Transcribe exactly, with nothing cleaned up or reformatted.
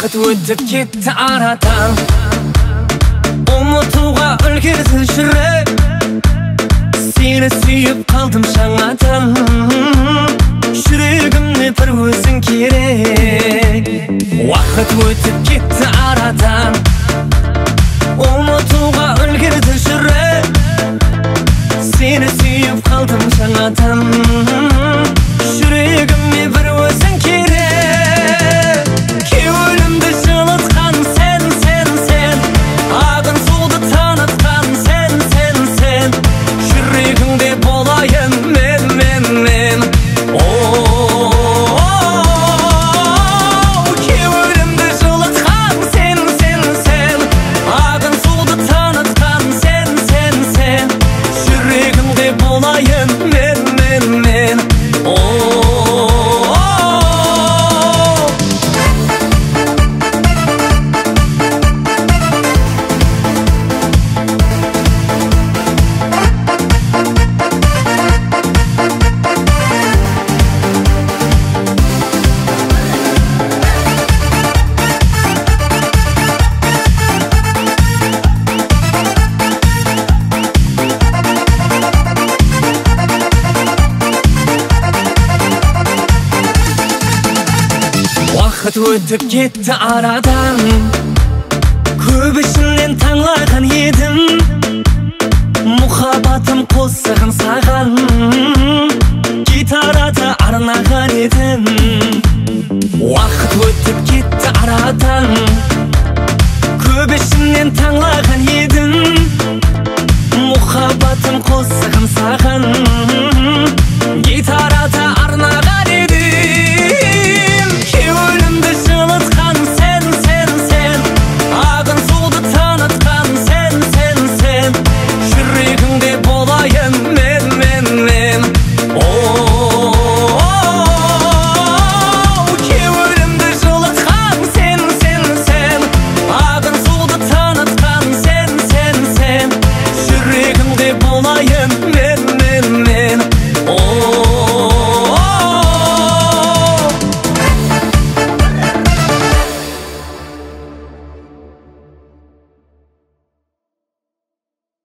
Уақыт өтіп кетті арадан, ұмытуға үлгерді жүрек. Сені сүйіп қалдым жаңадан, жүрегімде бір өзің керек. Уақыт өтіп кетті арадан, ұмытуға үлгерді жүрек. Сені сүйіп қалдым жаңадан, жүрегіме бір өзің керек. Кеуілімді жылытқан сен, сен, сен, ағын суды танытқан сен, сен, сен, жүрегіңде болайын мен, мен, мен. Кеуілімді жылытқан сен, сен, сен, ағын суды танытқан сен, сен, сен, жүрегімде болайын мен, мен, мен. Уақыт өтіп кетті арадан, көп ішімнен таңлаған едім.